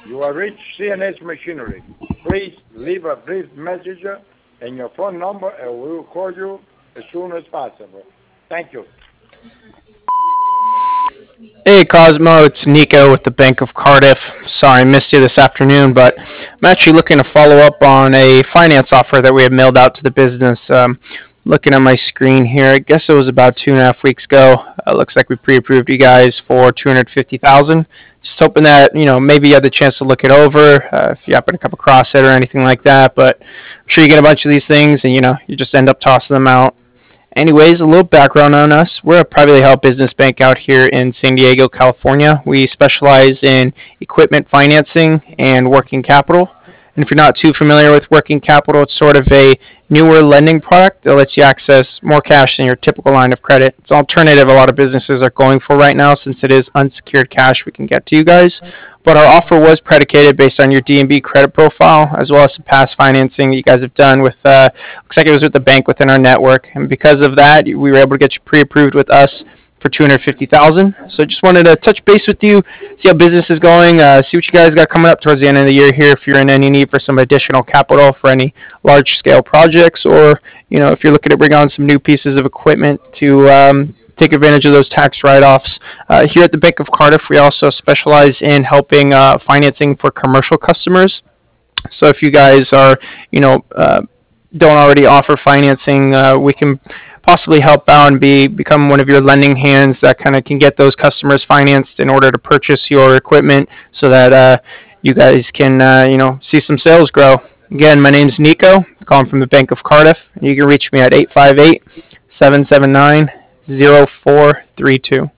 You have reached CNH Machinery. Please leave a brief message and your phone number, and we will call you as soon as possible. Thank you. Hey Cosmo, it's Nico with the Bank of Cardiff. Sorry I missed you this afternoon, but I'm actually looking to follow up on a finance offer that we have mailed out to the business. Looking at my screen here, I guess it was about 2.5 weeks ago. Looks like we pre-approved you guys for 250,000. Just hoping that maybe you had the chance to look it over if you happen to come across it or anything like that. But I'm sure you get a bunch of these things and you just end up tossing them out. Anyways, a little background on us. We're a privately held business bank out here in San Diego, California. We specialize in equipment financing and working capital. And if you're not too familiar with working capital, it's sort of a newer lending product that lets you access more cash than your typical line of credit. It's an alternative a lot of businesses are going for right now since it is unsecured cash we can get to you guys. But our offer was predicated based on your D&B credit profile as well as some past financing that you guys have done with, looks like it was with the bank within our network. And because of that, we were able to get you pre-approved with us for 250,000. So just wanted to touch base with you, see how business is going, see what you guys got coming up towards the end of the year here. If you're in any need for some additional capital for any large scale projects, or if you're looking to bring on some new pieces of equipment to take advantage of those tax write-offs. Here at the Bank of Cardiff, we also specialize in helping financing for commercial customers. So if you guys are, don't already offer financing, we can possibly help out and become one of your lending hands that kind of can get those customers financed in order to purchase your equipment so that you guys can, see some sales grow. Again, my name's Nico, calling from the Bank of Cardiff. You can reach me at 858-779-0432.